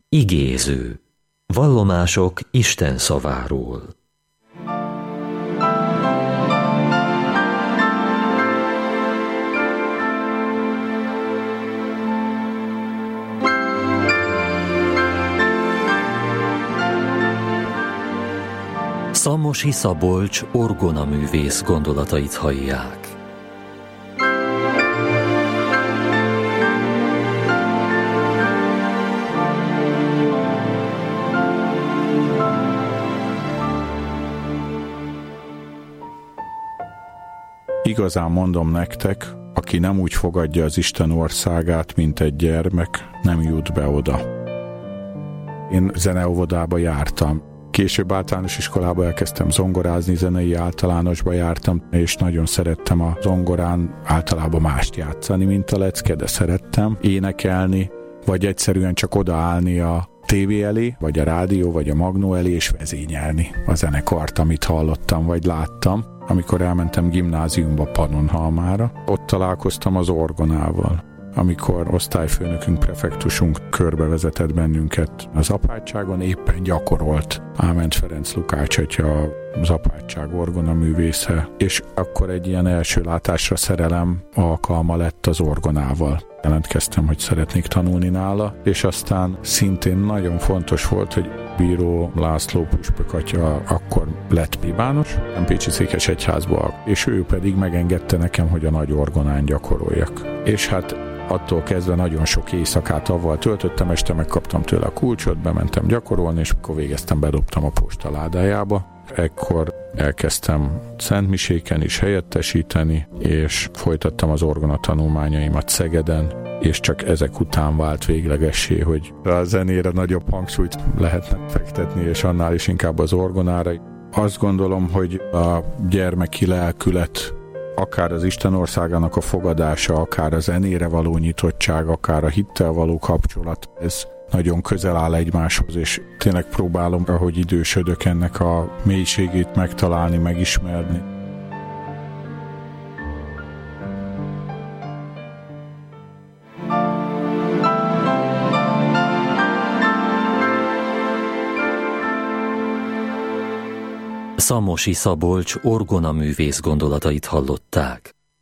Igéző. Vallomások Isten szaváról. Szamosi Szabolcs orgonaművész gondolatait hallják. Igazán mondom nektek, aki nem úgy fogadja az Isten országát, mint egy gyermek, nem jut be oda. Én zeneóvodába jártam. Később általános iskolába elkezdtem zongorázni, zenei általánosba jártam, és nagyon szerettem a zongorán általában mást játszani, mint a lecke, de szerettem énekelni, vagy egyszerűen csak odaállni a tévé elé, vagy a rádió, vagy a magnó elé, és vezényelni a zenekart, amit hallottam, vagy láttam. Amikor elmentem gimnáziumba Pannonhalmára, ott találkoztam az orgonával. Amikor osztályfőnökünk, prefektusunk körbevezetett bennünket az apátságon, éppen gyakorolt Áment Ferenc Lukács atya, az apátság orgonaművésze, és akkor egy ilyen első látásra szerelem alkalma lett az orgonával. Jelentkeztem, hogy szeretnék tanulni nála, és aztán szintén nagyon fontos volt, hogy Bíró László püspök atya akkor lett plébános, Pécsi Székesegyházból, és ő pedig megengedte nekem, hogy a nagy orgonán gyakoroljak. És hát attól kezdve nagyon sok éjszakát avval töltöttem, este megkaptam tőle a kulcsot, bementem gyakorolni, és akkor végeztem, bedobtam a postaládájába. Ekkor elkezdtem szentmiséken is helyettesíteni, és folytattam az orgona tanulmányaimat Szegeden, és csak ezek után vált véglegessé, hogy a zenére nagyobb hangsúlyt lehetne fektetni, és annál is inkább az orgonára. Azt gondolom, hogy a gyermeki lelkület, akár az Isten országának a fogadása, akár a zenére való nyitottság, akár a hittel való kapcsolat, ez nagyon közel áll egymáshoz, és tényleg próbálom, ahogy idősödök, ennek a mélységét megtalálni, megismerni. Szamosi Szabolcs orgonaművész gondolatait hallották.